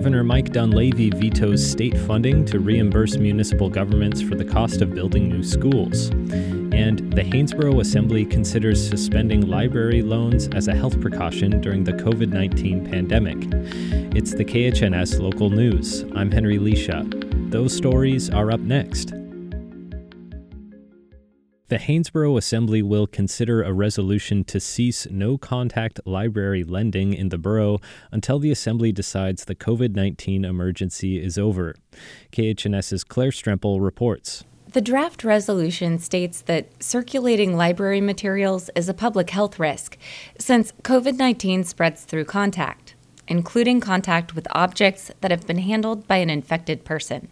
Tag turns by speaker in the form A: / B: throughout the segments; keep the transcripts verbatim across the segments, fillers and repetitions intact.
A: Governor Mike Dunleavy vetoes state funding to reimburse municipal governments for the cost of building new schools. And the Haynesboro Assembly considers suspending library loans as a health precaution during the covid nineteen pandemic. It's the K H N S Local News. I'm Henry Lisha. Those stories are up next. The Haynesboro Assembly will consider a resolution to cease no-contact library lending in the borough until the Assembly decides the covid nineteen emergency is over. KHNS's Claire Stremple reports.
B: The draft resolution states that circulating library materials is a public health risk, since covid nineteen spreads through contact, including contact with objects that have been handled by an infected person.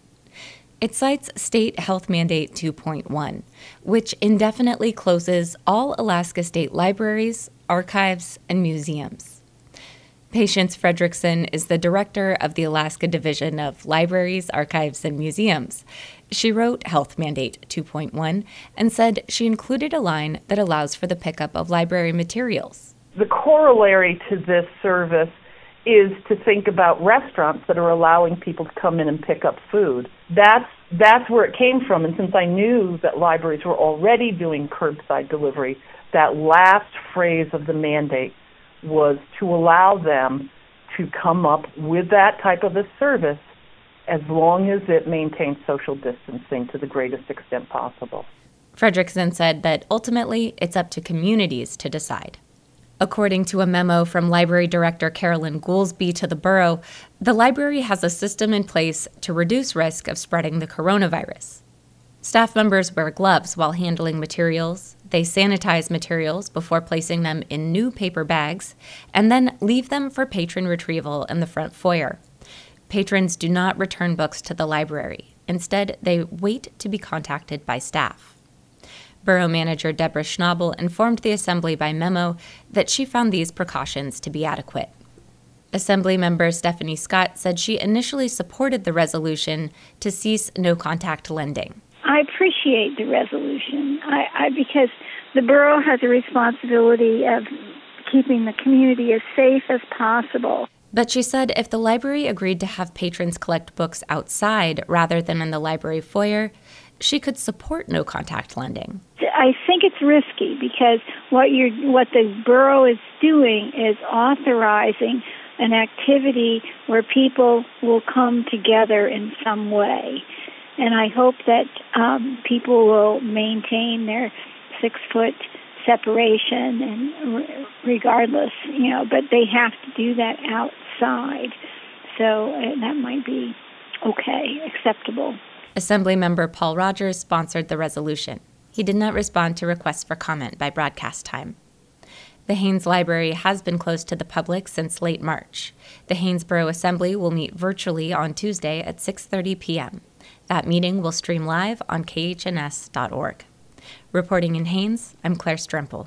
B: It cites State Health Mandate two point one, which indefinitely closes all Alaska state libraries, archives, and museums. Patience Fredrickson is the director of the Alaska Division of Libraries, Archives, and Museums. She wrote Health Mandate two point one and said she included a line that allows for the pickup of library materials.
C: The corollary to this service is to think about restaurants that are allowing people to come in and pick up food. That's that's where it came from, and since I knew that libraries were already doing curbside delivery, that last phrase of the mandate was to allow them to come up with that type of a service as long as it maintains social distancing to the greatest extent possible.
B: Fredrickson said that ultimately it's up to communities to decide. According to a memo from Library Director Carolyn Goolsby to the borough, the library has a system in place to reduce risk of spreading the coronavirus. Staff members wear gloves while handling materials, they sanitize materials before placing them in new paper bags, and then leave them for patron retrieval in the front foyer. Patrons do not return books to the library. Instead, they wait to be contacted by staff. Borough Manager Deborah Schnabel informed the Assembly by memo that she found these precautions to be adequate. Assembly member Stephanie Scott said she initially supported the resolution to cease no-contact lending.
D: I appreciate the resolution I, I, because the borough has a responsibility of keeping the community as safe as possible.
B: But she said if the library agreed to have patrons collect books outside rather than in the library foyer, she could support no-contact lending.
D: I think it's risky because what you're, what the borough is doing is authorizing an activity where people will come together in some way. And I hope that um, people will maintain their six-foot separation, and regardless, you know, but they have to do that outside. So uh, that might be okay, acceptable.
B: Assemblymember Paul Rogers sponsored the resolution. He did not respond to requests for comment by broadcast time. The Haynes Library has been closed to the public since late March. The Haynesboro Assembly will meet virtually on Tuesday at six thirty p.m. That meeting will stream live on K H N S dot org. Reporting in Haynes, I'm Claire Stremple.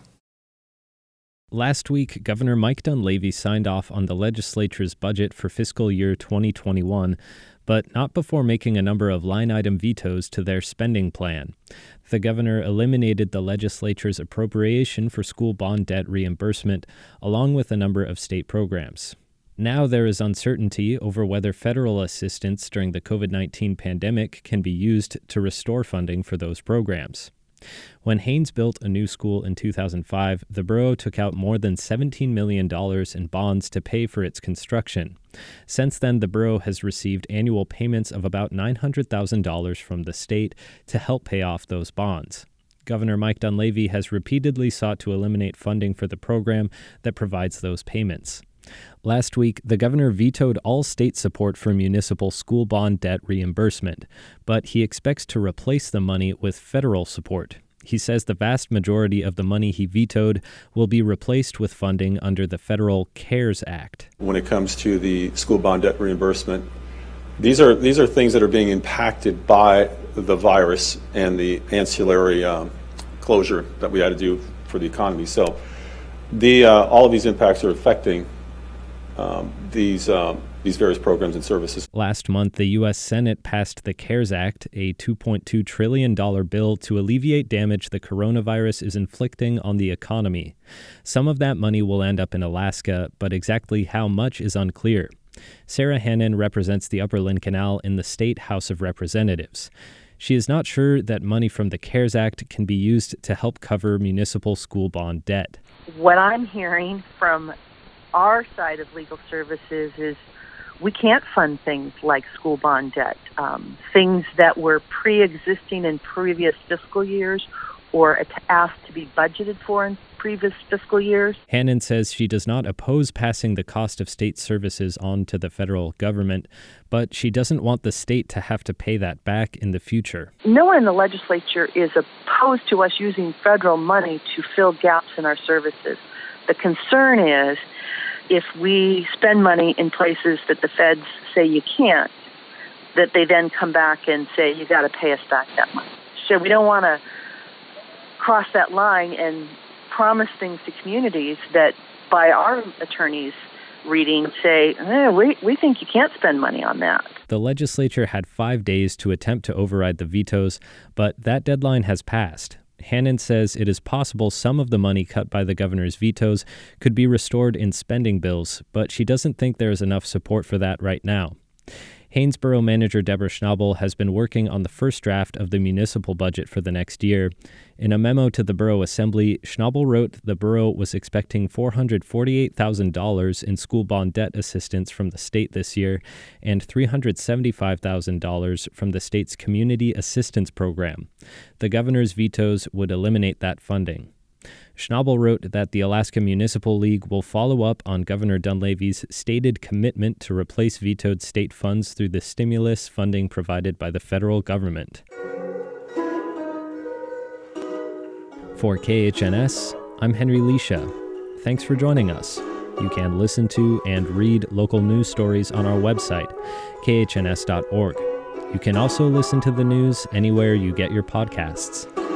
A: Last week, Governor Mike Dunleavy signed off on the legislature's budget for fiscal year twenty twenty-one, but not before making a number of line-item vetoes to their spending plan. The governor eliminated the legislature's appropriation for school bond debt reimbursement, along with a number of state programs. Now there is uncertainty over whether federal assistance during the covid nineteen pandemic can be used to restore funding for those programs. When Haynes built a new school in two thousand five, the borough took out more than seventeen million dollars in bonds to pay for its construction. Since then, the borough has received annual payments of about nine hundred thousand dollars from the state to help pay off those bonds. Governor Mike Dunleavy has repeatedly sought to eliminate funding for the program that provides those payments. Last week, the governor vetoed all state support for municipal school bond debt reimbursement, but he expects to replace the money with federal support. He says the vast majority of the money he vetoed will be replaced with funding under the federal CARES Act.
E: When it comes to the school bond debt reimbursement, these are these are things that are being impacted by the virus and the ancillary um, closure that we had to do for the economy. So the uh, all of these impacts are affecting Um, these um, these various programs and services.
A: Last month, the U S Senate passed the CARES Act, a two point two trillion dollars bill to alleviate damage the coronavirus is inflicting on the economy. Some of that money will end up in Alaska, but exactly how much is unclear. Sarah Hannon represents the Upper Lynn Canal in the State House of Representatives. She is not sure that money from the CARES Act can be used to help cover municipal school bond debt.
F: What I'm hearing from our side of legal services is we can't fund things like school bond debt, um, things that were pre-existing in previous fiscal years or asked to be budgeted for in previous fiscal years.
A: Hannon says she does not oppose passing the cost of state services on to the federal government, but she doesn't want the state to have to pay that back in the future.
F: No one in the legislature is opposed to us using federal money to fill gaps in our services. The concern is if we spend money in places that the feds say you can't, that they then come back and say, you got to pay us back that money. So we don't want to cross that line and promise things to communities that by our attorneys reading say, eh, we, we think you can't spend money on that.
A: The legislature had five days to attempt to override the vetoes, but that deadline has passed. Hannon says it is possible some of the money cut by the governor's vetoes could be restored in spending bills, but she doesn't think there is enough support for that right now. Haines Borough Manager Deborah Schnabel has been working on the first draft of the municipal budget for the next year. In a memo to the Borough Assembly, Schnabel wrote the borough was expecting four hundred forty-eight thousand dollars in school bond debt assistance from the state this year and three hundred seventy-five thousand dollars from the state's Community Assistance Program. The governor's vetoes would eliminate that funding. Schnabel wrote that the Alaska Municipal League will follow up on Governor Dunleavy's stated commitment to replace vetoed state funds through the stimulus funding provided by the federal government. For K H N S, I'm Henry Leisha. Thanks for joining us. You can listen to and read local news stories on our website, k h n s dot org. You can also listen to the news anywhere you get your podcasts.